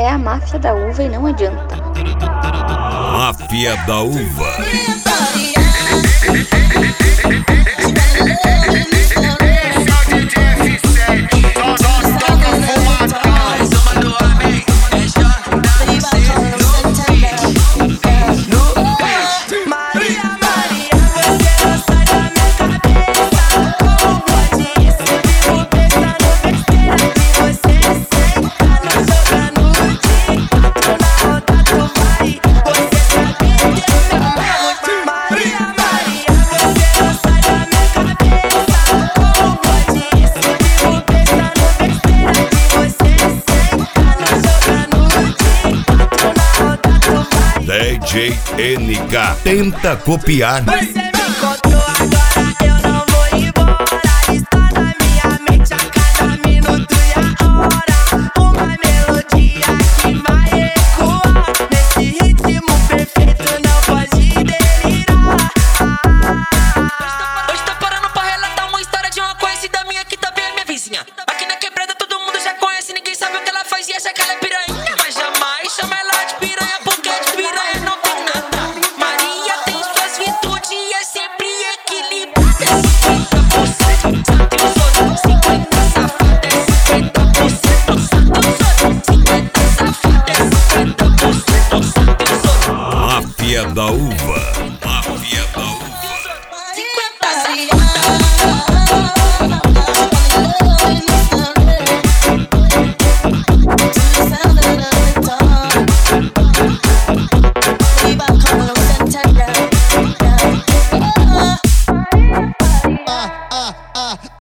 é a máfia da uva e não adianta. Máfia da uva. DJ NK tenta copiar. Você me encontrou agora, eu não vou embora. Está na minha mente a cada minuto e a hora. Uma melodia que vai ecoar nesse ritmo perfeito, não pode delirar. Hoje tá parando pra relatar uma história de uma conhecida minha que também é minha vizinha. Aqui na quebrada todo mundo já conhece, ninguém sabe o que ela faz e acha que ela é piranha.